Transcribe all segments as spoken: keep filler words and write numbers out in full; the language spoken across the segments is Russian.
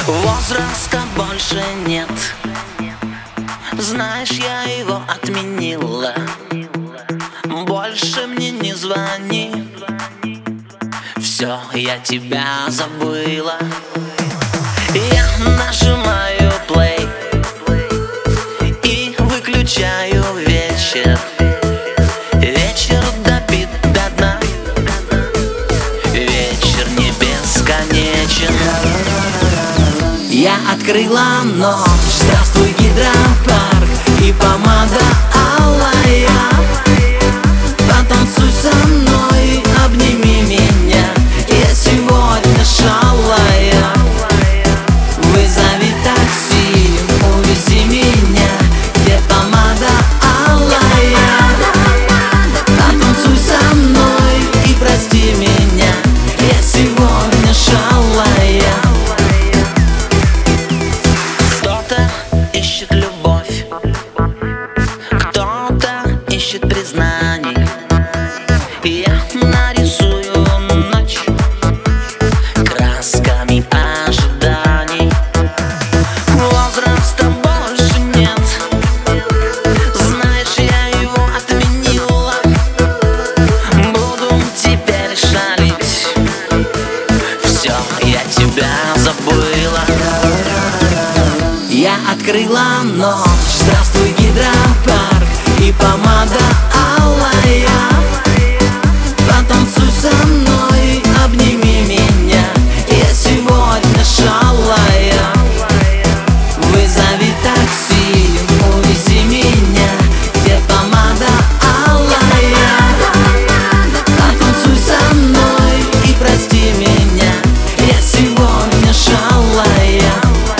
Возраста больше нет, знаешь, я его отменила. Больше мне не звони, все, я тебя забыла. Я нажимаю плей и выключаю вечер. Вечер добит до дна, вечер не бесконечен. Я открыла ночь, здравствуй, гидропарк и помада алая. Потанцуй со мной, обними меня, я сегодня шалая. Вызови такси, увези меня, где помада алая. Потанцуй со мной и прости меня, я сегодня шалая. Кто-то ищет любовь, кто-то ищет признаний. Я нарисую ночь красками ожиданий. Возраста больше нет, знаешь, я его отменила. Буду теперь шалить, все, я тебя забыла. Я открыла ночь, здравствуй, гидропарк и помада алая. Потанцуй со мной, обними меня, я сегодня шалая. Вызови такси, увези меня, где помада алая. Потанцуй со мной и прости меня, я сегодня шалая.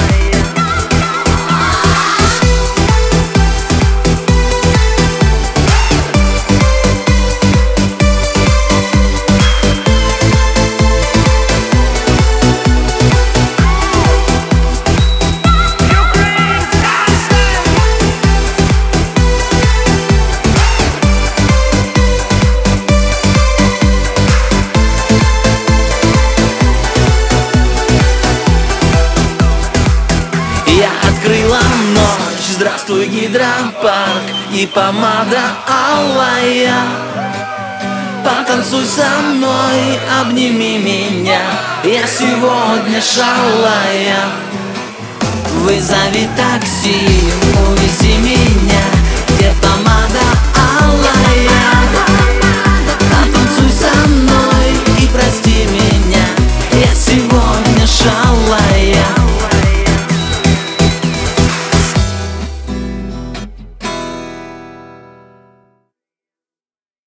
Я открыла ночь, здравствуй, гидропарк и помада алая. Потанцуй со мной, обними меня, я сегодня шалая. Вызови такси, увези меня, где помада алая.